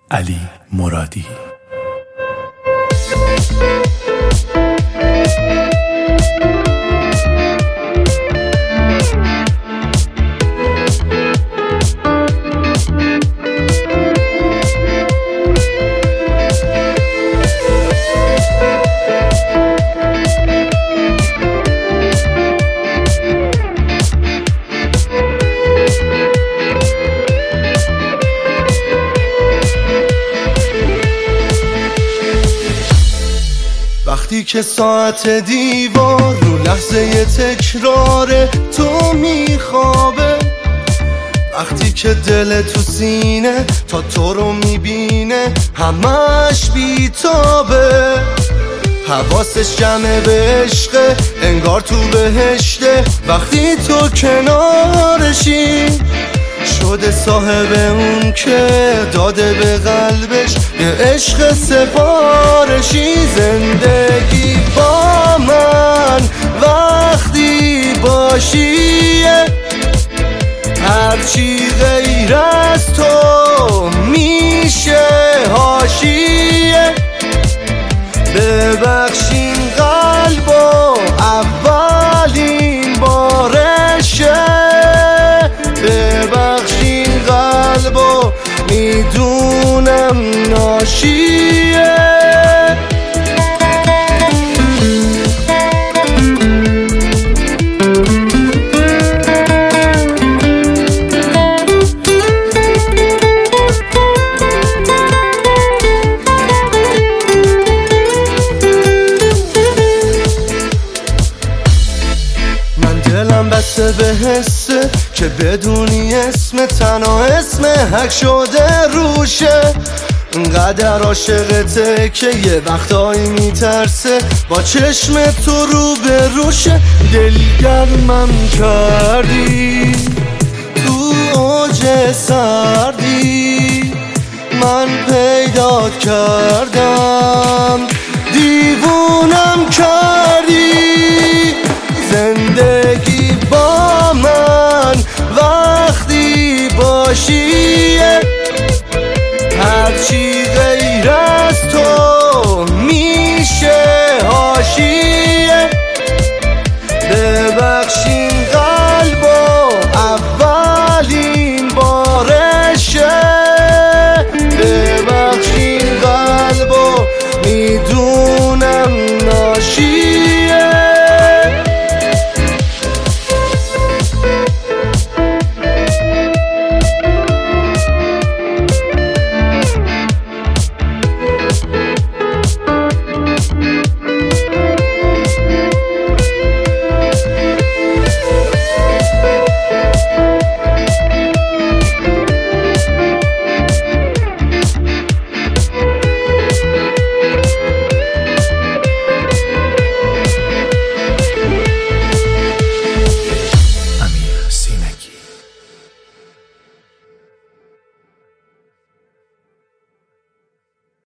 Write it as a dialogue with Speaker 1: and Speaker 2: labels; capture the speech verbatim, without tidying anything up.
Speaker 1: علی مرادی.
Speaker 2: وقتی که ساعت دیوار رو لحظه تکرار تو میخوابه، وقتی که دل تو سینه تا تو رو میبینه همش بیتابه، حواسش جمعه به عشقه انگار تو بهشته، وقتی تو کنارشی شده صاحب اون که داده به قلبش یه عشق سفارشی. زندگی با من وقتی باشی هرچی غیر از تو میشه حاشیه. ببخشین قلبو اولین بارشه، ببخشین قلبو میدونم ناشیه. دلم بسته به حسه که بدونی اسم تنها اسم حق شده روشه، انقدر عاشقته که یه وقتایی میترسه با چشم تو رو به روشه. دلگرمم کردی تو اوج سردی، من پیدات کردم